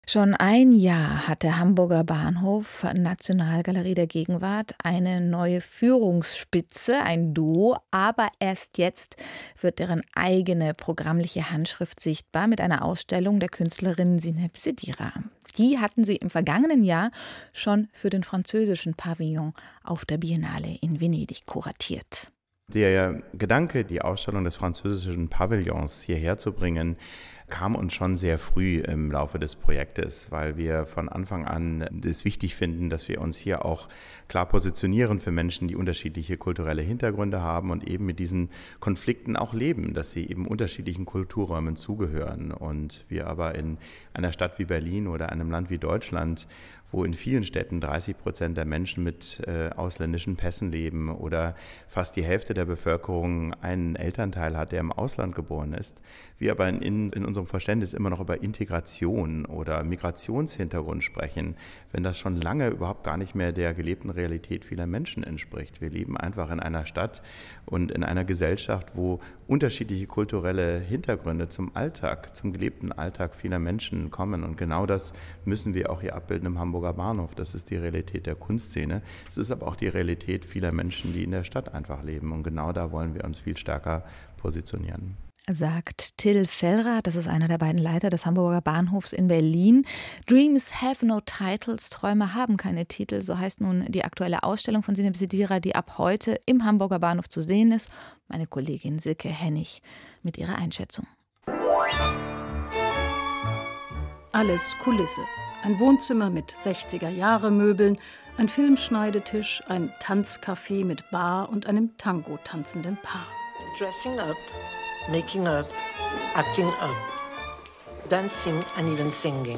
Schon ein Jahr hat der Hamburger Bahnhof Nationalgalerie der Gegenwart eine neue Führungsspitze, ein Duo, aber erst jetzt wird deren eigene programmliche Handschrift sichtbar mit einer Ausstellung der Künstlerin Zineb Sedira. Die hatten sie im vergangenen Jahr schon für den französischen Pavillon auf der Biennale in Venedig kuratiert. Der Gedanke, die Ausstellung des französischen Pavillons hierher zu bringen, kam uns schon sehr früh im Laufe des Projektes, weil wir von Anfang an es wichtig finden, dass wir uns hier auch klar positionieren für Menschen, die unterschiedliche kulturelle Hintergründe haben und eben mit diesen Konflikten auch leben, dass sie eben unterschiedlichen Kulturräumen zugehören. Und wir aber in einer Stadt wie Berlin oder einem Land wie Deutschland, wo in vielen Städten 30% der Menschen mit ausländischen Pässen leben oder fast die Hälfte der Bevölkerung einen Elternteil hat, der im Ausland geboren ist. Wir aber in unserem Verständnis immer noch über Integration oder Migrationshintergrund sprechen, wenn das schon lange überhaupt gar nicht mehr der gelebten Realität vieler Menschen entspricht. Wir leben einfach in einer Stadt und in einer Gesellschaft, wo unterschiedliche kulturelle Hintergründe zum Alltag, zum gelebten Alltag vieler Menschen kommen. Und genau das müssen wir auch hier abbilden im Hamburger Bahnhof. Das ist die Realität der Kunstszene. Es ist aber auch die Realität vieler Menschen, die in der Stadt einfach leben. Und genau da wollen wir uns viel stärker positionieren. Sagt Till Fellrath, das ist einer der beiden Leiter des Hamburger Bahnhofs in Berlin. Dreams have no titles, Träume haben keine Titel, so heißt nun die aktuelle Ausstellung von Zineb Sedira, die ab heute im Hamburger Bahnhof zu sehen ist. Meine Kollegin Silke Hennig mit ihrer Einschätzung. Alles Kulisse. Ein Wohnzimmer mit 60er-Jahre-Möbeln, ein Filmschneidetisch, ein Tanzcafé mit Bar und einem Tango-tanzenden Paar. Dressing up, making up, acting up, dancing and even singing.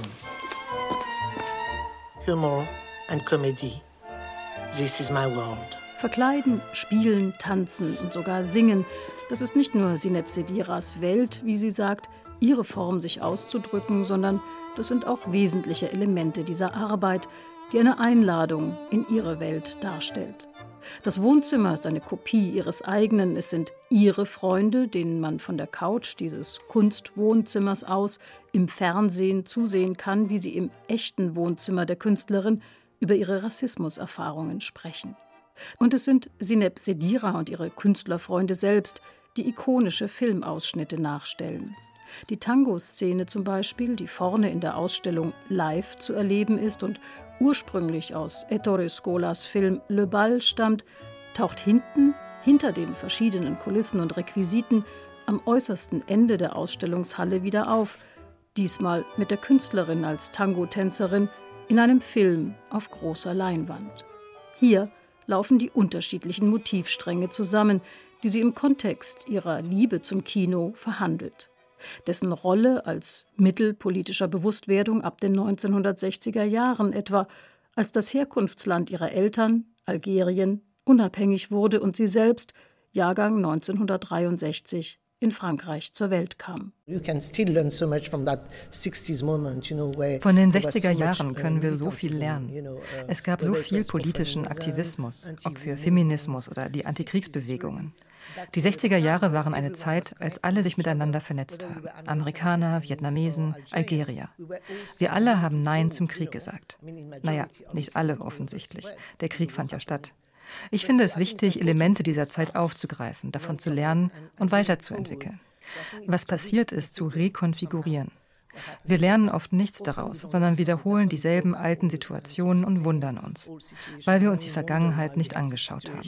Humor and comedy. This is my world. Verkleiden, spielen, tanzen und sogar singen. Das ist nicht nur Zineb Sediras Welt, wie sie sagt, ihre Form, sich auszudrücken, sondern das sind auch wesentliche Elemente dieser Arbeit, die eine Einladung in ihre Welt darstellt. Das Wohnzimmer ist eine Kopie ihres eigenen. Es sind ihre Freunde, denen man von der Couch dieses Kunstwohnzimmers aus im Fernsehen zusehen kann, wie sie im echten Wohnzimmer der Künstlerin über ihre Rassismuserfahrungen sprechen. Und es sind Zineb Sedira und ihre Künstlerfreunde selbst, die ikonische Filmausschnitte nachstellen. Die Tango-Szene zum Beispiel, die vorne in der Ausstellung live zu erleben ist und ursprünglich aus Ettore Scolas Film Le Bal stammt, taucht hinter den verschiedenen Kulissen und Requisiten, am äußersten Ende der Ausstellungshalle wieder auf, diesmal mit der Künstlerin als Tango-Tänzerin in einem Film auf großer Leinwand. Hier laufen die unterschiedlichen Motivstränge zusammen, die sie im Kontext ihrer Liebe zum Kino verhandelt. Dessen Rolle als Mittel politischer Bewusstwerdung ab den 1960er Jahren etwa, als das Herkunftsland ihrer Eltern, Algerien, unabhängig wurde und sie selbst, Jahrgang 1963, in Frankreich zur Welt kam. Von den 60er Jahren können wir so viel lernen. Es gab so viel politischen Aktivismus, ob für Feminismus oder die Antikriegsbewegungen. Die 60er Jahre waren eine Zeit, als alle sich miteinander vernetzt haben. Amerikaner, Vietnamesen, Algerier. Wir alle haben Nein zum Krieg gesagt. Naja, nicht alle offensichtlich. Der Krieg fand ja statt. Ich finde es wichtig, Elemente dieser Zeit aufzugreifen, davon zu lernen und weiterzuentwickeln. Was passiert ist, zu rekonfigurieren. Wir lernen oft nichts daraus, sondern wiederholen dieselben alten Situationen und wundern uns, weil wir uns die Vergangenheit nicht angeschaut haben.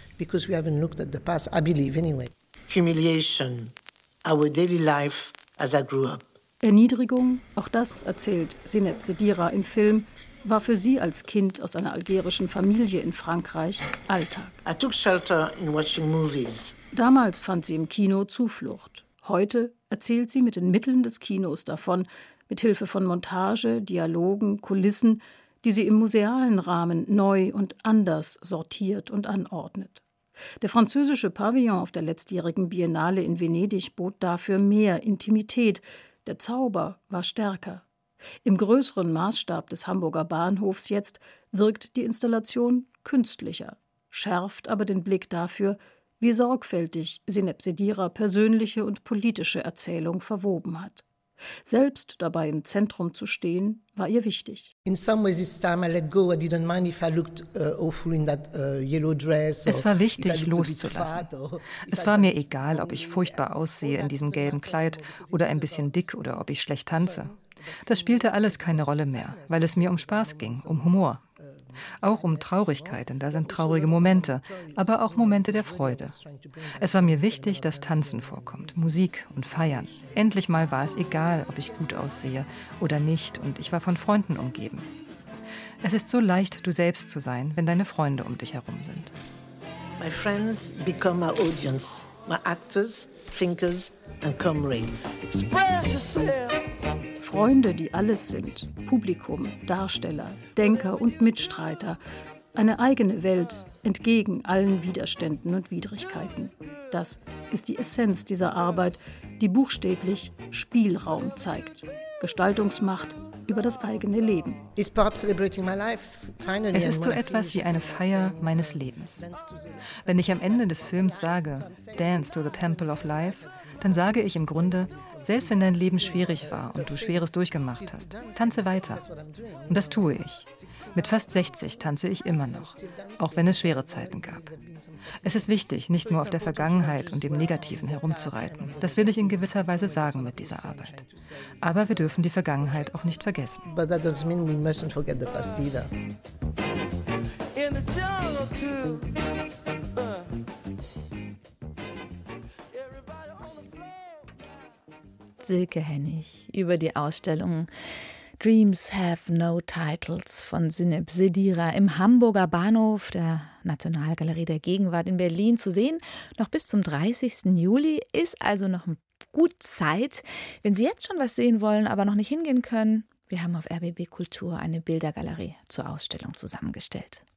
Humiliation, our daily life as I grew up. Erniedrigung, auch das erzählt Zineb Sedira im Film, war für sie als Kind aus einer algerischen Familie in Frankreich Alltag. I took shelter in watching movies. Damals fand sie im Kino Zuflucht. Heute erzählt sie mit den Mitteln des Kinos davon, mit Hilfe von Montage, Dialogen, Kulissen, die sie im musealen Rahmen neu und anders sortiert und anordnet. Der französische Pavillon auf der letztjährigen Biennale in Venedig bot dafür mehr Intimität. Der Zauber war stärker. Im größeren Maßstab des Hamburger Bahnhofs jetzt wirkt die Installation künstlicher, schärft aber den Blick dafür, wie sorgfältig Zineb Sedira persönliche und politische Erzählung verwoben hat. Selbst dabei im Zentrum zu stehen, war ihr wichtig. Es war wichtig, loszulassen. Es war mir egal, ob ich furchtbar aussehe in diesem gelben Kleid oder ein bisschen dick oder ob ich schlecht tanze. Das spielte alles keine Rolle mehr, weil es mir um Spaß ging, um Humor. Auch um Traurigkeit, denn da sind traurige Momente, aber auch Momente der Freude. Es war mir wichtig, dass Tanzen vorkommt, Musik und Feiern. Endlich mal war es egal, ob ich gut aussehe oder nicht, und ich war von Freunden umgeben. Es ist so leicht, du selbst zu sein, wenn deine Freunde um dich herum sind. My friends become my audience, my actors, thinkers and comrades. Express yourself. Freunde, die alles sind. Publikum, Darsteller, Denker und Mitstreiter. Eine eigene Welt entgegen allen Widerständen und Widrigkeiten. Das ist die Essenz dieser Arbeit, die buchstäblich Spielraum zeigt. Gestaltungsmacht über das eigene Leben. Es ist so etwas wie eine Feier meines Lebens. Wenn ich am Ende des Films sage, Dance to the Temple of Life, dann sage ich im Grunde, selbst wenn dein Leben schwierig war und du Schweres durchgemacht hast, tanze weiter. Und das tue ich. Mit fast 60 tanze ich immer noch, auch wenn es schwere Zeiten gab. Es ist wichtig, nicht nur auf der Vergangenheit und dem Negativen herumzureiten. Das will ich in gewisser Weise sagen mit dieser Arbeit. Aber wir dürfen die Vergangenheit auch nicht vergessen. But that doesn't mean we mustn't forget the past either. In the jungle too. Silke Hennig über die Ausstellung Dreams Have No Titles von Zineb Sedira im Hamburger Bahnhof der Nationalgalerie der Gegenwart in Berlin zu sehen. Noch bis zum 30. Juli ist also noch gut Zeit. Wenn Sie jetzt schon was sehen wollen, aber noch nicht hingehen können, wir haben auf RBB Kultur eine Bildergalerie zur Ausstellung zusammengestellt.